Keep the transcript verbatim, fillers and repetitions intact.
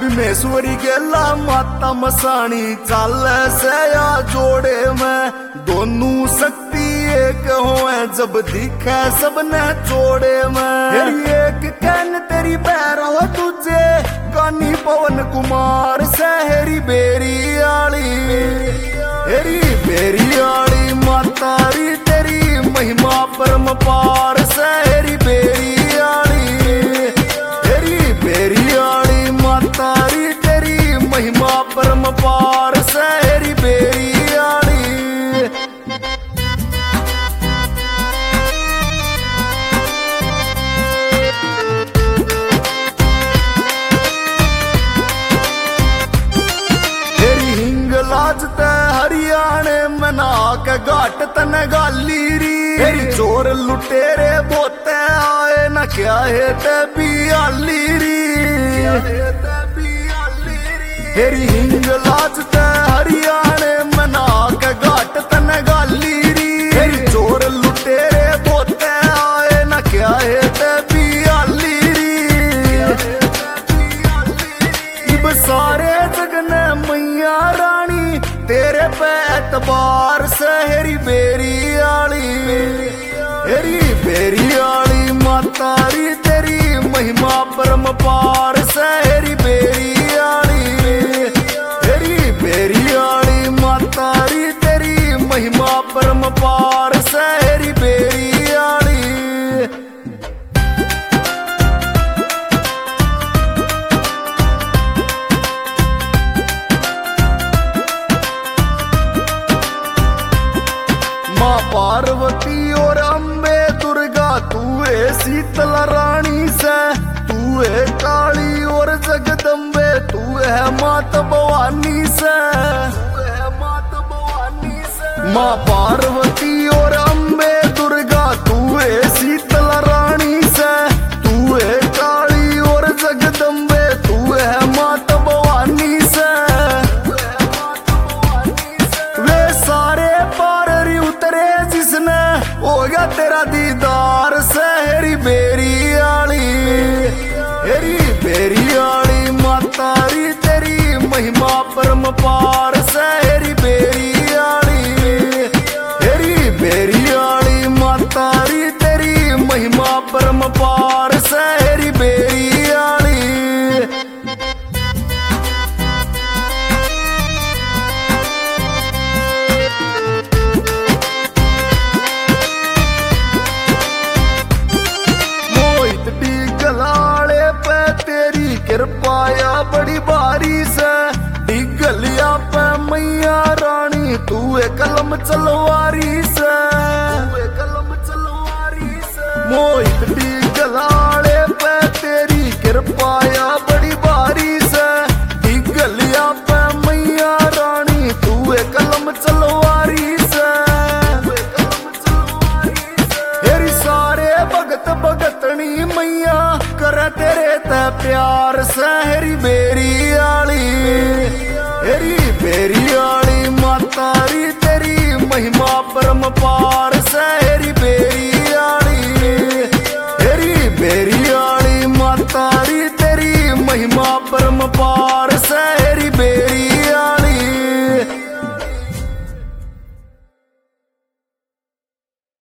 भीमेश्वरी गेला माता मसाणी चाल से या जोड़े में दोनों शक्ति एक होए जब दिखे सबने जोड़े में एक कैन तेरी पैर हो तुझे कानी पवन कुमार सहरी बेरी आली हेरी बेरी आली मातारी तेरी महिमा परम पार सहरी बेरी आली हेरी बेरी आली मातारी तेरी महिमा परम पार सहरी बेरी आली लाजते हरियाणे मना के घाट तने गाली री हेरी चोर लुटेरे बोते आए न क्या है ते बियाली री हेरी हिंग लाजते हरियाणे मना के घाट तने गाली री हेरी चोर लुटेरे बोते आए न क्या है ते बियाली री इब सारे जगने मैया रानी तेरे पे एतबार सहरी बेरी आली हेरी बेरी आली मातारी तेरी महिमा परम पार सहरी बेरी आली हेरी बेरी आली मातारी तेरी महिमा परम पार सहरी बेरी आली माँ पार्वती और अम्बे दुर्गा तू है शीतला रानी से तू है काली और जगदम्बे तू है माता भवानी से माँ पार्वती और अम्बे दुर्गा तू है शीतला रानी से तू है काली और जगदम्बे तू है माता भवानी से वे सारे पार उतरे जिसने हो गया तेरा दीदार सहरी बेरी आली हेरी बेरी आली मातारी तेरी महिमा परम पार सहरी बेरी आली हेरी बेरी आली मातारी तेरी महिमा परम पार सहरी बेरी आली कृपाया बड़ी बारी से डिगलिया पे मैया रानी तू है कलम चलवारी से कलम चलवारी से मोहित डिगलाड़े पे तेरी कृपाया बड़ी बारी से डिगलिया पे मैया रानी तू है कलम चलवारी से हेरी सारे भगत भगतनी मैया करे तेरे ते प्यार सहरी बेरी आली हेरी बेरी आली मातारी तेरी महिमा परम पार